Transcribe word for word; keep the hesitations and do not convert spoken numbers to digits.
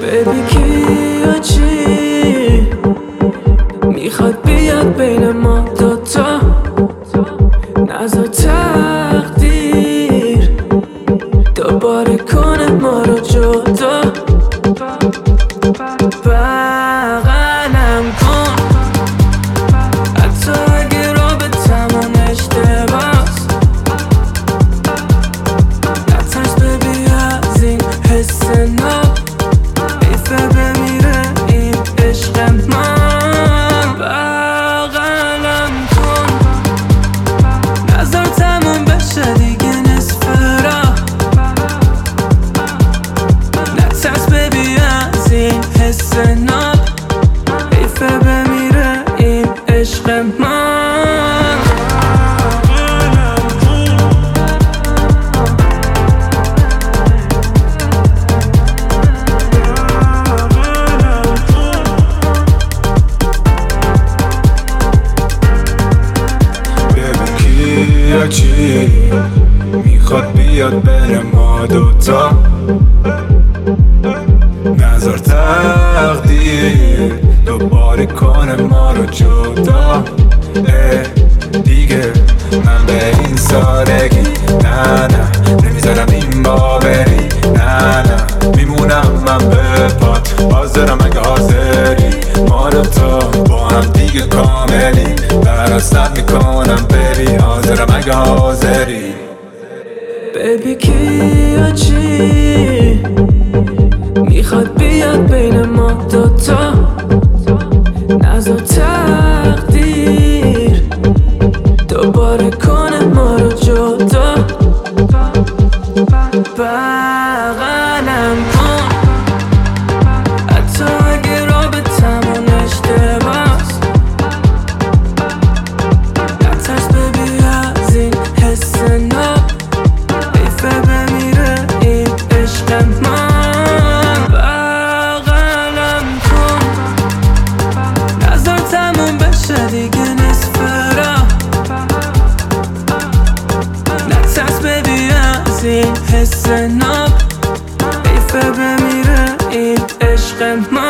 بیبی کیا چی میخواد بیاد بین ما دوتا، نذار تقدیر دوباره کنه ما رو جدا. بغلم کن حتی اگه رابطمون اشتباس، نترس ببی از این حس ناب، ایفه بمیره این عشق من. بغلم کن نظر تموم بشه دیگه نصف راه، نترس ببی از این حس ناب، ایفه بمیره این عشق من. یا چی میخواد بیاد بین ما دوتا، نظر تقدیر دوباره کنه ما رو جدا. دیگه من به این سادگی نه نه نمیذارم این باوری، نه نه میمونم من به پات، حاضرم اگه حاضری ما دوتا با هم دیگه کاملی، براست میکنم بری حاضرم اگه حاضری. بیبی کیا چی میخواد بیاد بین ما دوتا، نذار تقدیر دوباره کنه ما رو جدا. بغلم کن حتی اگه رابطمون اشتباس، نترس ببی از این حس ناب، ایفه بمیره این عشق من. بغلم کن نظر تموم بشه دیگه نصف راه، نترس ببی از این حس ناب، ایفه بمیره این عشق من.